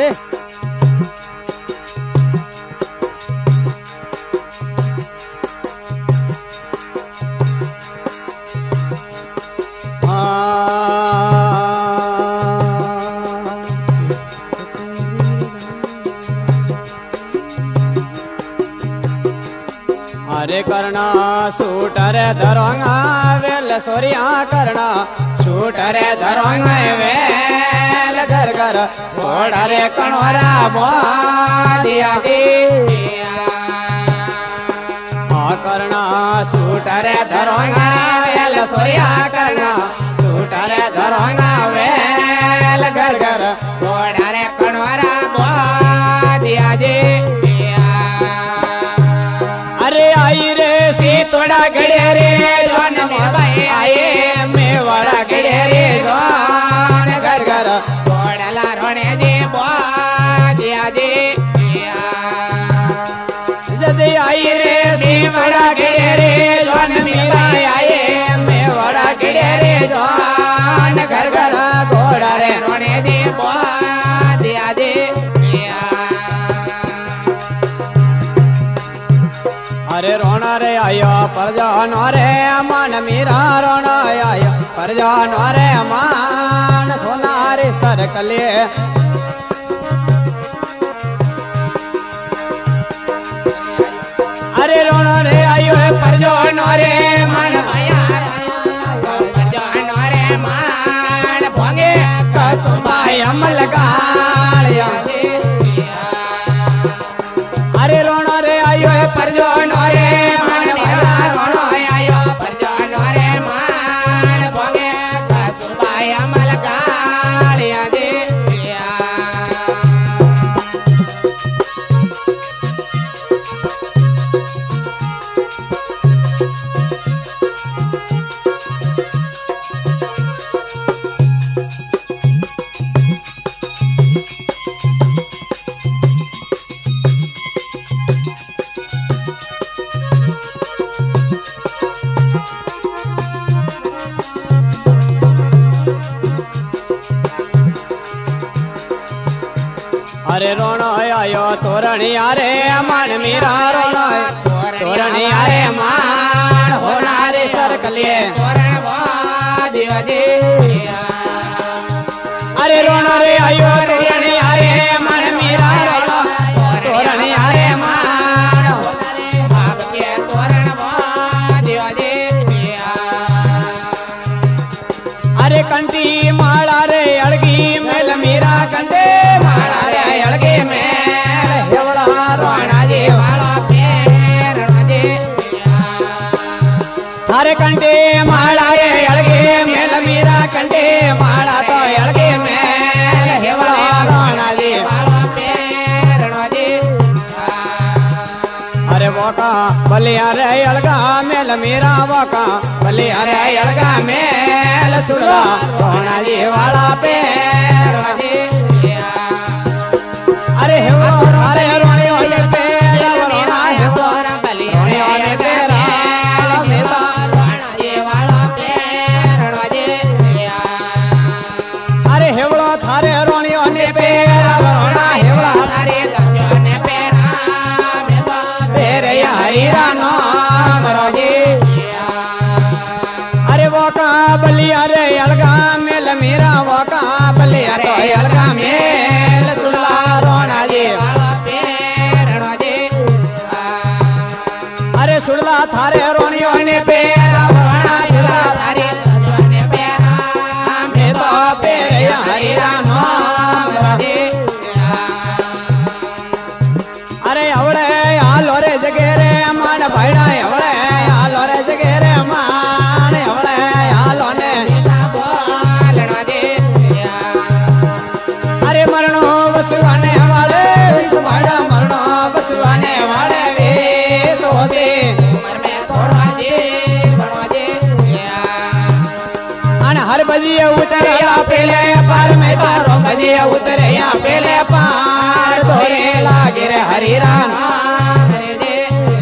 रे हरे करना sweater धरोंगा well सोरिया करना सूटर धरोंगा वेल घर घर घोड़ा रे कणोरा मोदिया करना सूटर धरोंगा वेल सोरिया करना सूटर धरोंगा वेल घर घर घोड़ा रे कणोरा मोदिया जी। अरे आई रे सी तोड़ा गड़े रे जोन में भाई आए मेवाड़ा गड़े रे जोन घर घर घोड़ला रोने जी बोदिया जी। जदी आई रे सी बड़ा गड़े रे जोन में भाई आए मेवाड़ा गड़े रे जोन घर घर घोड़ा रे रोने जी बोदिया जी। अरे रोना रे आयो पर जानो रे अमान मीरा रोना आयो पर जानो रे अमान सोना रे सरकले। अरे रोना रे आयो पर जानो रे मान आया पर जानो रे मान भोंगे कसुमाय अमल गालिया। अरे रोना रे आयो पर जानो रे मान मेरा रोना आयो पर जानो रे मान भोगे कसुबाय अमल गालिया दे। अरे रोनो आयो तोरणिया रे अमान मीरा रोनो तोरणिया रे मान होना रे सरकलिए तोरण बोदिया जी। अरे रोनो रे आयो तोरणिया रे अमान मीरा रोनो तोरणिया रे मान होना रे बाप के तोरण बोदिया जी। अरे कंटी माला रे अड़गी मेल मीरा कंटे माला रे अड़गे में हेवड़ा रोना जी वाला पेरणो जी। हरे कंटे माला रे अड़गे मेल मीरा कंटे माला तो अड़गे में हेवड़ा रोना जी वाला पेरणो जी। अरे वोका बलिया रे अड़गा मेल मीरा वोका बलिया रे अड़गा मेल सुला रोना जी वाला पेरणो जी। अरे अरे रोने वाले पे रोना है तोरा बलि रोने वाले तेरा मेरा रोना ये वाला पेरणो जी। अरे हेवड़ा थारे रोने वाले पे रोना हेवड़ा थारे दर्शने पे नाम तेरे हरि नाम रोजी। अरे वो का बलिया रे अलगा मेल मेरा वो का बलिया रे अलगा मेल सुला रोना जी वाला पेरणो जी। अरे सुड़ला थारे रोनी होने पे रोना सुला थारे रोने पे नाम है तो पेरे हरि नाम रोजी। अरे अवड़े आलो रे जगे रे मान भाईड़ा अवड़े आलो रे जगे रे मान अवड़े आलो ने बोलनो जी। अरे मरणो बसवाने वाले विष भाड़ा मरणो बसवाने वाले विष होसे उम्र में थोड़ा जी बनो जी। अन हर बजिए उतरे या पहले पार में तारो बजिए उतरे या पहले पार तोरे लागे रे हरि राम हरे जी।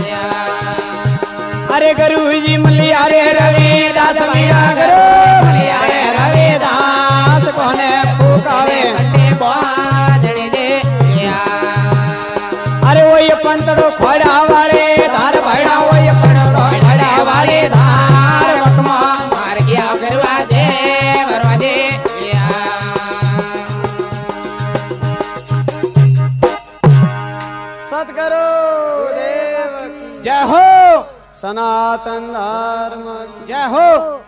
अरे गुरु जी मलिया रे रविदास मीरा गुरु मलिया रे रविदास कोने फूकावे बादड़ी दे। सतगुरु देव की जय हो। सनातन धर्म की जय हो।